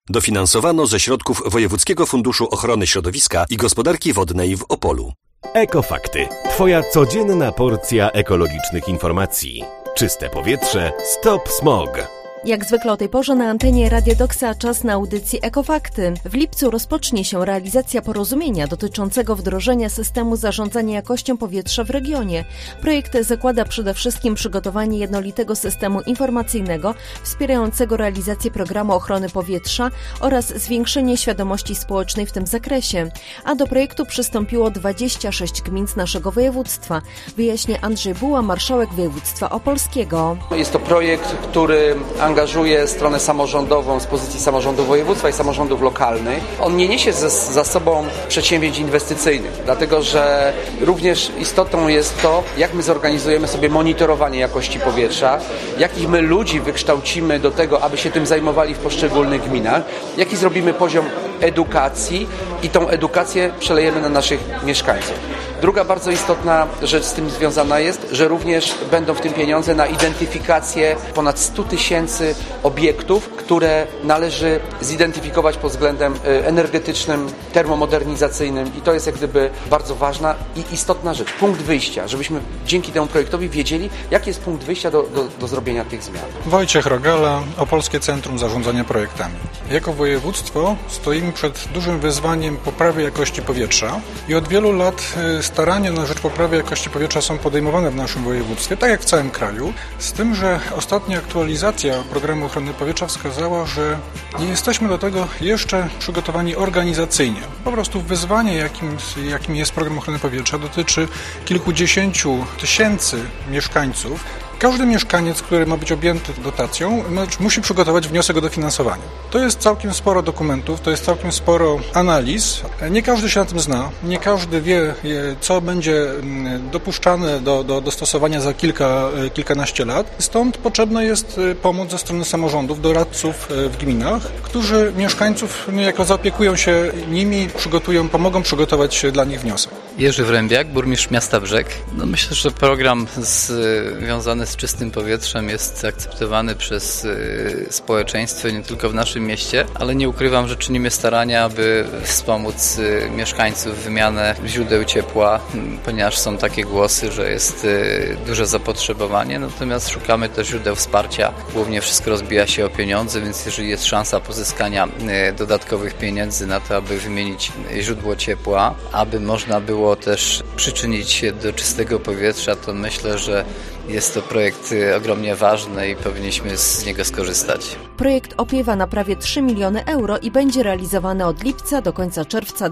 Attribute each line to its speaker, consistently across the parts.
Speaker 1: Dofinansowano ze środków Wojewódzkiego Funduszu Ochrony Środowiska i Gospodarki Wodnej w Opolu.
Speaker 2: Ekofakty. Twoja codzienna porcja ekologicznych informacji. Czyste powietrze. Stop smog.
Speaker 3: Jak zwykle o tej porze na antenie Radia Doksa czas na audycji Ekofakty. W lipcu rozpocznie się realizacja porozumienia dotyczącego wdrożenia systemu zarządzania jakością powietrza w regionie. Projekt zakłada przede wszystkim przygotowanie jednolitego systemu informacyjnego wspierającego realizację programu ochrony powietrza oraz zwiększenie świadomości społecznej w tym zakresie. A do projektu przystąpiło 26 gmin z naszego województwa. Wyjaśnia Andrzej Buła, marszałek województwa opolskiego.
Speaker 4: Jest to projekt, który angażuje stronę samorządową z pozycji samorządu województwa i samorządów lokalnych. On nie niesie za sobą przedsięwzięć inwestycyjnych, dlatego że również istotą jest to, jak my zorganizujemy sobie monitorowanie jakości powietrza, jakich my ludzi wykształcimy do tego, aby się tym zajmowali w poszczególnych gminach, jaki zrobimy poziom edukacji i tą edukację przelejemy na naszych mieszkańców. Druga bardzo istotna rzecz z tym związana jest, że również będą w tym pieniądze na identyfikację ponad 100 tysięcy obiektów, które należy zidentyfikować pod względem energetycznym, termomodernizacyjnym i to jest jak gdyby bardzo ważna i istotna rzecz. Punkt wyjścia, żebyśmy dzięki temu projektowi wiedzieli, jaki jest punkt wyjścia do zrobienia tych zmian.
Speaker 5: Wojciech Rogala, Opolskie Centrum Zarządzania Projektami. Jako województwo stoimy przed dużym wyzwaniem poprawy jakości powietrza i od wielu lat starania na rzecz poprawy jakości powietrza są podejmowane w naszym województwie, tak jak w całym kraju, z tym, że ostatnia aktualizacja programu ochrony powietrza wskazała, że nie jesteśmy do tego jeszcze przygotowani organizacyjnie. Po prostu wyzwanie, jakim jest program ochrony powietrza, dotyczy kilkudziesięciu tysięcy mieszkańców. Każdy mieszkaniec, który ma być objęty dotacją, musi przygotować wniosek o dofinansowanie. To jest całkiem sporo dokumentów, to jest całkiem sporo analiz. Nie każdy się na tym zna, nie każdy wie, co będzie dopuszczane do stosowania za kilkanaście lat. Stąd potrzebna jest pomoc ze strony samorządów, doradców w gminach, którzy mieszkańców niejako zaopiekują się nimi, pomogą przygotować dla nich wniosek.
Speaker 6: Jerzy Wrębiak, burmistrz miasta Brzeg. Myślę, że program związany z czystym powietrzem jest akceptowany przez społeczeństwo nie tylko w naszym mieście, ale nie ukrywam, że czynimy starania, aby wspomóc mieszkańców w wymianę źródeł ciepła, ponieważ są takie głosy, że jest duże zapotrzebowanie, natomiast szukamy też źródeł wsparcia. Głównie wszystko rozbija się o pieniądze, więc jeżeli jest szansa pozyskania dodatkowych pieniędzy na to, aby wymienić źródło ciepła, aby można było też przyczynić się do czystego powietrza, to myślę, że jest to projekt ogromnie ważny i powinniśmy z niego skorzystać.
Speaker 3: Projekt opiewa na prawie 3 miliony euro i będzie realizowany od lipca do końca czerwca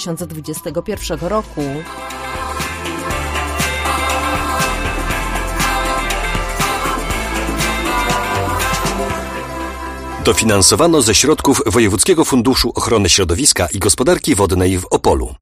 Speaker 3: 2021 roku.
Speaker 1: Dofinansowano ze środków Wojewódzkiego Funduszu Ochrony Środowiska i Gospodarki Wodnej w Opolu.